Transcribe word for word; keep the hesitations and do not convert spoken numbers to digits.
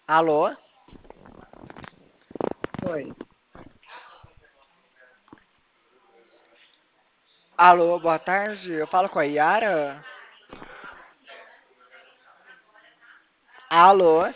Alô? Oi. Alô, boa tarde. Eu falo com a Yara? Alô?